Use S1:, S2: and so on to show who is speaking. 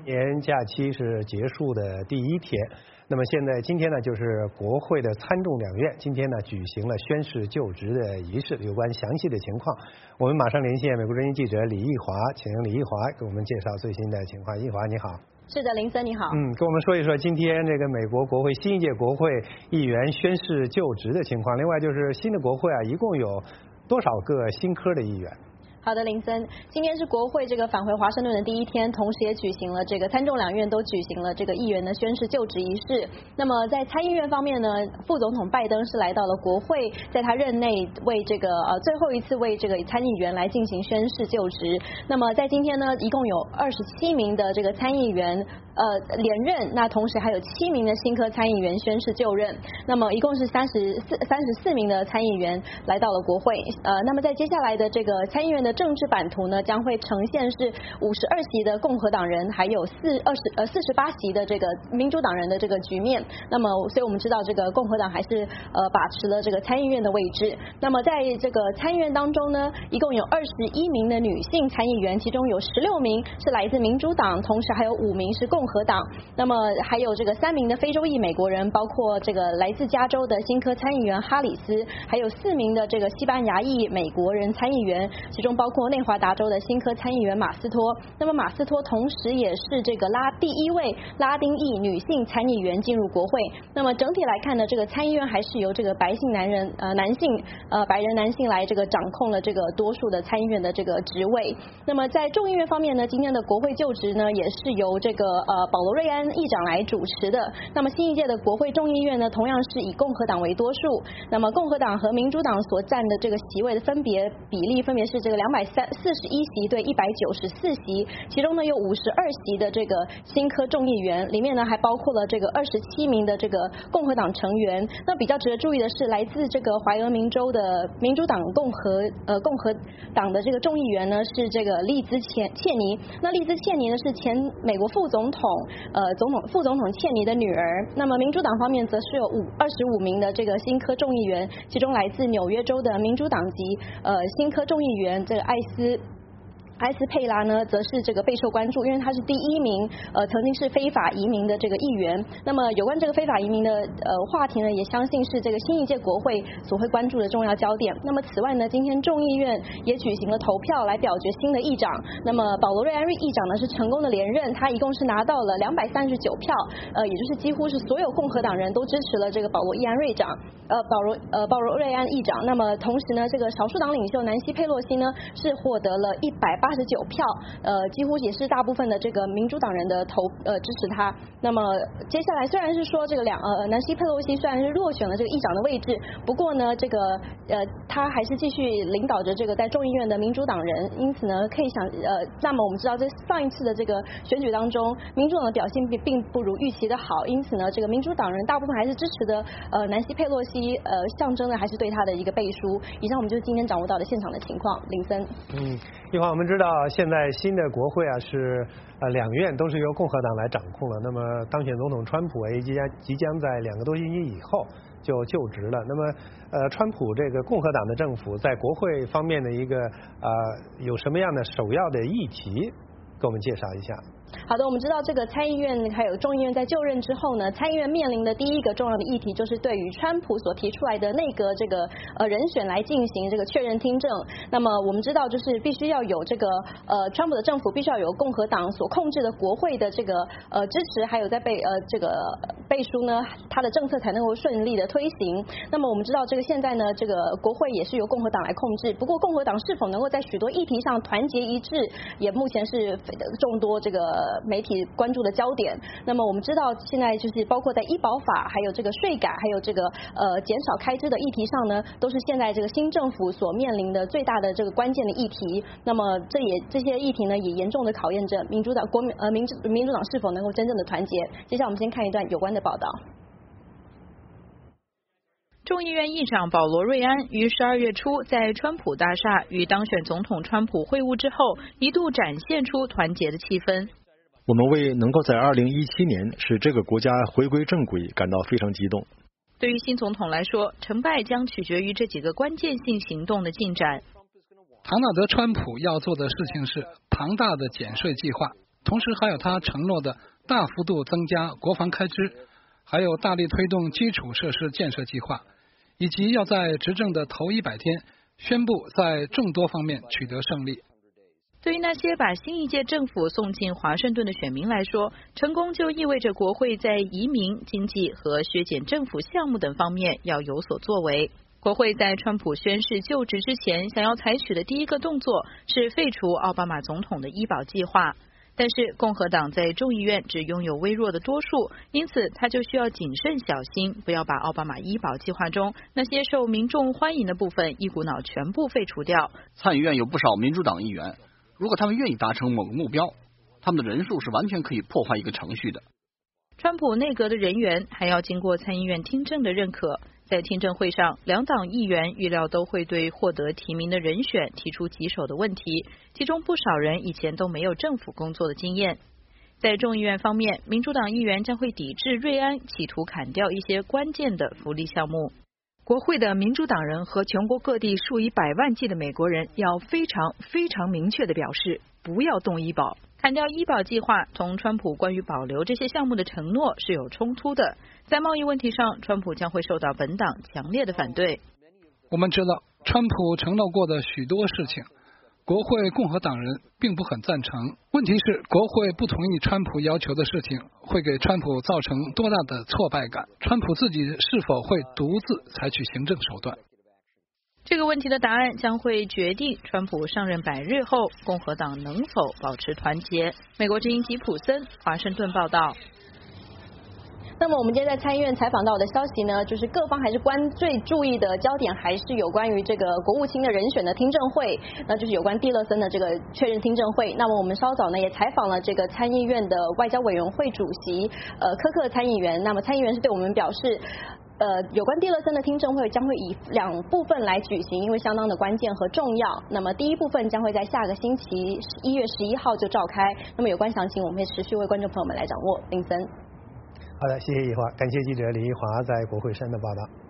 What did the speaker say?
S1: 年假期是结束的第一天，那么今天呢，就是国会的参众两院今天呢举行了宣誓就职的仪式，有关详细的情况，我们马上连线美国之音记者李毅华，请李毅华给我们介绍最新的情况。毅华你好。
S2: 是的，林森你好。
S1: 跟我们说一说今天这个美国国会新一届国会议员宣誓就职的情况。另外就是新的国会一共有多少个新科的议员？
S2: 好的，林森，今天是国会这个返回华盛顿的第一天，同时也举行了这个参众两院都举行了这个议员的宣誓就职仪式。那么在参议院方面呢，副总统拜登是来到了国会，在他任内为这个最后一次为这个参议员来进行宣誓就职。那么在今天呢，一共有27名的这个参议员连任，那同时还有7名的新科参议员宣誓就任。那么一共是34名的参议员来到了国会。那么在接下来的这个参议院的政治版图呢，将会呈现是52席的共和党人，还有48席的这个民主党人的这个局面。那么，所以我们知道这个共和党还是把持了这个参议院的位置。那么在这个参议院当中呢，一共有21名的女性参议员，其中有16名是来自民主党，同时还有5名是共和党。那么还有这个3名的非洲裔美国人，包括这个来自加州的新科参议员哈里斯，还有4名的这个西班牙裔美国人参议员，其中包括内华达州的新科参议员马斯托。那么马斯托同时也是这个第一位拉丁裔女性参议员进入国会。那么整体来看呢，这个参议院还是由这个白人男性来这个掌控了这个多数的参议院的这个职位。那么在众议院方面呢，今天的国会就职呢，也是由这个保罗瑞安议长来主持的。那么新一届的国会众议院呢，同样是以共和党为多数。那么共和党和民主党所占的这个席位的比例分别是这个241席对194席，其中呢有52席的这个新科众议员，里面呢还包括了这个27名的这个共和党成员。那比较值得注意的是，来自这个怀俄明州的民主党共和党的这个众议员呢是这个利兹切尼。那利兹切尼呢是前美国副总统切尼的女儿。那么民主党方面则是有25名的这个新科众议员，其中来自纽约州的民主党籍新科众议员这个埃斯佩拉呢，则是这个备受关注，因为他是第1名曾经是非法移民的这个议员。那么有关这个非法移民的话题呢，也相信是这个新一届国会所会关注的重要焦点。那么此外呢，今天众议院也举行了投票来表决新的议长。那么保罗瑞安议长呢是成功的连任，他一共是拿到了239票，也就是几乎是所有共和党人都支持了这个保罗瑞安议长。那么同时呢，这个少数党领袖南希佩洛西呢是获得了189票，几乎也是大部分的这个民主党人的支持他。那么接下来虽然是说这个南希佩洛西虽然是落选了这个议长的位置，不过呢这个他还是继续领导着这个在众议院的民主党人。因此呢可以那么我们知道在上一次的这个选举当中，民主党的表现并不如预期的好，因此呢这个民主党人大部分还是支持的南希佩洛西，象征的还是对他的一个背书。以上我们就是今天掌握到的现场的情况。林森。
S1: 一会儿我们知道现在新的国会是两院都是由共和党来掌控了。那么当选总统川普也即将在2个多星期以后就职了。那么川普这个共和党的政府在国会方面的一个有什么样的首要的议题，给我们介绍一下。
S2: 好的，我们知道这个参议院还有众议院在就任之后呢，参议院面临的第一个重要的议题就是对于川普所提出来的内阁这个人选来进行这个确认听证。那么我们知道就是必须要有这个川普的政府必须要有共和党所控制的国会的这个支持，还有在这个背书呢，他的政策才能够顺利的推行。那么我们知道这个现在呢，这个国会也是由共和党来控制，不过共和党是否能够在许多议题上团结一致，也目前是众多这个媒体关注的焦点。那么我们知道现在就是包括在医保法还有这个税改还有这个减少开支的议题上呢，都是现在这个新政府所面临的最大的这个关键的议题。那么这些议题呢，也严重的考验着民主党是否能够真正的团结。接下来我们先看一段有关的报道。
S3: 众议院议长保罗·瑞安于12月初在川普大厦与当选总统川普会晤之后，一度展现出团结的气氛。
S4: 我们为能够在2017年使这个国家回归正轨感到非常激动。
S3: 对于新总统来说，成败将取决于这几个关键性行动的进展。
S5: 唐纳德·川普要做的事情是庞大的减税计划， 同时还有他承诺的大幅度增加国防开支，还有大力推动基础设施建设计划，以及要在执政的头100天宣布在众多方面取得胜利。
S3: 对于那些把新一届政府送进华盛顿的选民来说，成功就意味着国会在移民、经济和削减政府项目等方面要有所作为。国会在川普宣誓就职之前，想要采取的第一个动作是废除奥巴马总统的医保计划。但是共和党在众议院只拥有微弱的多数，因此他就需要谨慎小心，不要把奥巴马医保计划中那些受民众欢迎的部分一股脑全部废除掉。
S6: 参议院有不少民主党议员，如果他们愿意达成某个目标，他们的人数是完全可以破坏一个程序的。
S3: 川普内阁的人员还要经过参议院听证的认可。在听证会上，两党议员预料都会对获得提名的人选提出棘手的问题，其中不少人以前都没有政府工作的经验。在众议院方面，民主党议员将会抵制瑞安企图砍掉一些关键的福利项目。
S7: 国会的民主党人和全国各地数以百万计的美国人要非常明确地表示，不要动医保。
S3: 砍掉医保计划同川普关于保留这些项目的承诺是有冲突的。在贸易问题上，川普将会受到本党强烈的反对。
S5: 我们知道，川普承诺过的许多事情，国会共和党人并不很赞成。问题是，国会不同意川普要求的事情，会给川普造成多大的挫败感？川普自己是否会独自采取行政手段？
S3: 这个问题的答案将会决定川普上任100日后，共和党能否保持团结。美国之音吉普森，华盛顿报道。
S2: 那么我们今天在参议院采访到的消息呢，就是各方还是最注意的焦点还是有关于这个国务卿的人选的听证会，那就是有关蒂勒森的这个确认听证会。那么我们稍早呢也采访了这个参议院的外交委员会主席科克参议员，那么参议员是对我们表示，有关蒂勒森的听证会将会以2部分来举行，因为相当的关键和重要。那么第一部分将会在下个星期1月11号就召开。那么有关详情，我们会持续为观众朋友们来掌握。林森。
S1: 好的，谢谢一华，感谢记者李一华在国会山的报道。